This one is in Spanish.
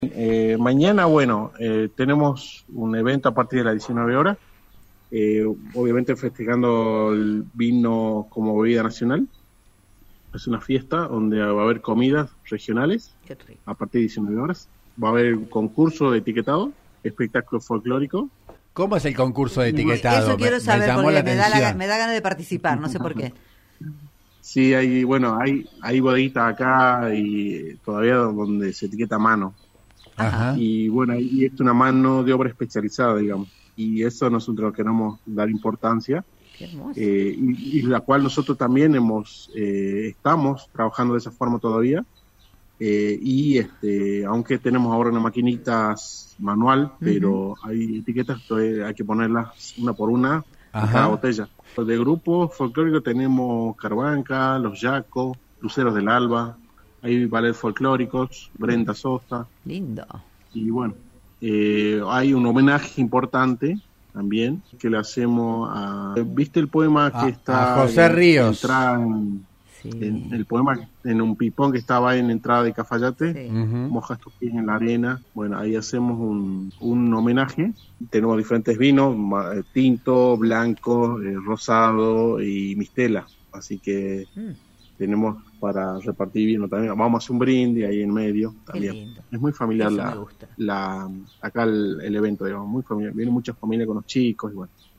Mañana, bueno, tenemos un evento a partir de las 19 horas, obviamente festejando el vino como bebida nacional. Es una fiesta donde va a haber comidas regionales Qué rico. a partir de 19 horas. Va a haber concurso de etiquetado, espectáculo folclórico. ¿Cómo es el concurso de etiquetado? Eso quiero saber llamó porque la me da atención. ganas de participar, no sé por qué. Sí, hay bodeguitas acá y todavía donde se etiqueta a mano. Ajá. Y bueno, y es una mano de obra especializada, digamos. Y eso nosotros queremos dar importancia. Qué hermoso. Y la cual nosotros también estamos trabajando de esa forma todavía. Aunque tenemos ahora una maquinita manual, pero hay etiquetas que hay que ponerlas una por una en cada botella. De grupo folclórico tenemos Carbanca, Los Yacos, Luceros del Alba, hay ballet folclóricos, Brenda Sosa. Lindo. Y bueno, hay un homenaje importante también que le hacemos a... ¿Viste el poema que está... a José Ríos. En el poema, en un pipón que estaba en la entrada de Cafayate, Sí. mojas tus pies en la arena. Bueno, ahí hacemos un homenaje. Tenemos diferentes vinos, tinto, blanco, rosado y mistela. Así que tenemos para repartir vino también. Vamos a hacer un brindis ahí en medio también. Qué lindo. Es muy familiar Eso me gusta. acá el evento, digamos, muy familiar. Vienen muchas familias con los chicos y bueno.